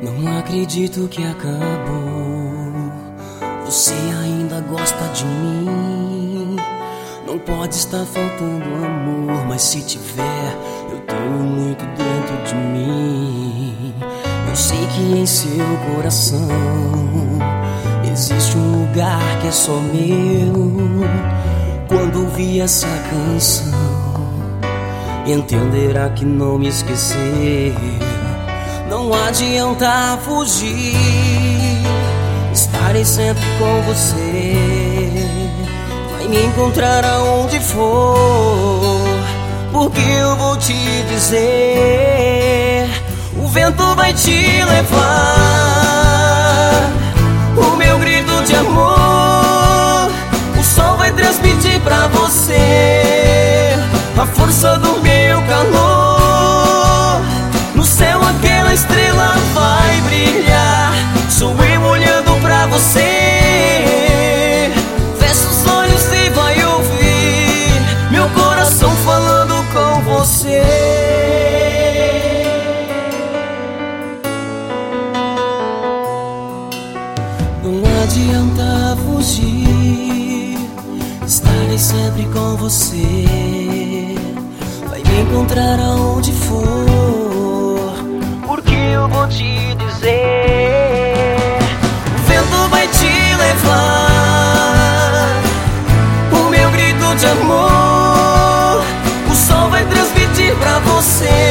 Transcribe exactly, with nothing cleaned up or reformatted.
Não acredito que acabou. Você ainda gosta de mim. Não pode estar faltando amor, mas se tiver, eu tenho muito dentro de mim. Eu sei que em seu coração existe um lugar que é só meu. Quando ouvir essa canção, entenderá que não me esquecer. Não adianta fugir, estarei sempre com você. Vai me encontrar aonde for, porque eu vou te dizer: o vento vai te levar, o meu grito de amor, o sol vai transmitir pra você a força do meu calor. No céu aquela estrela vai brilhar, sou eu olhando pra você. Fecha os olhos e vai ouvir meu coração falando com você. Não adianta fugir, estarei sempre com você. Vai me encontrar aonde for, porque eu vou te dizer: o vento vai te levar, o meu grito de amor, o sol vai transmitir pra você